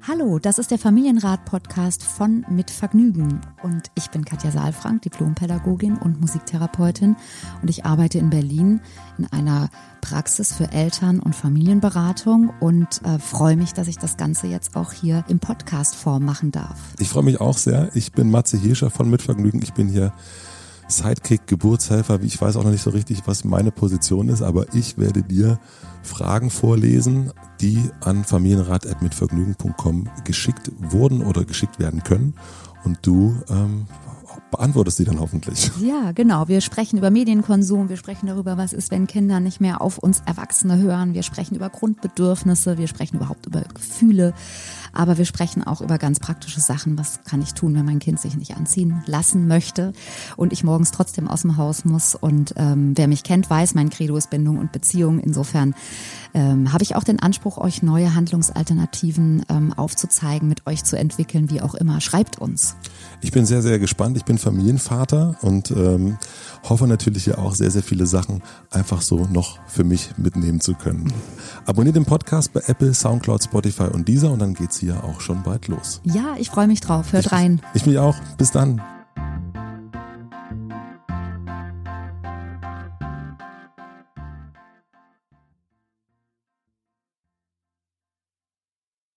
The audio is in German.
Hallo, das ist der Familienrat-Podcast von Mit Vergnügen und ich bin Katja Saalfrank, Diplompädagogin und Musiktherapeutin und ich arbeite in Berlin in einer Praxis für Eltern- und Familienberatung und freue mich, dass ich das Ganze jetzt auch hier im Podcast-Form machen darf. Ich freue mich auch sehr. Ich bin Matze Hirscher von Mit Vergnügen. Ich bin hier Sidekick, Geburtshelfer. Ich weiß auch noch nicht so richtig, was meine Position ist, aber ich werde dir Fragen vorlesen, die an familienrat@mitvergnügen.com geschickt wurden oder geschickt werden können und du beantwortest die dann hoffentlich. Ja, genau. Wir sprechen über Medienkonsum, wir sprechen darüber, was ist, wenn Kinder nicht mehr auf uns Erwachsene hören, wir sprechen über Grundbedürfnisse, wir sprechen überhaupt über Gefühle, aber wir sprechen auch über ganz praktische Sachen. Was kann ich tun, wenn mein Kind sich nicht anziehen lassen möchte und ich morgens trotzdem aus dem Haus muss? Und wer mich kennt, weiß, mein Credo ist Bindung und Beziehung. Insofern habe ich auch den Anspruch, euch neue Handlungsalternativen aufzuzeigen, mit euch zu entwickeln, wie auch immer. Schreibt uns. Ich bin sehr, sehr gespannt. Ich bin Familienvater und hoffe natürlich ja auch sehr, sehr viele Sachen einfach so noch für mich mitnehmen zu können. Abonniert den Podcast bei Apple, Soundcloud, Spotify und Deezer und dann geht's hier auch schon bald los. Ja, ich freue mich drauf. Hört rein. Ich mich auch. Bis dann.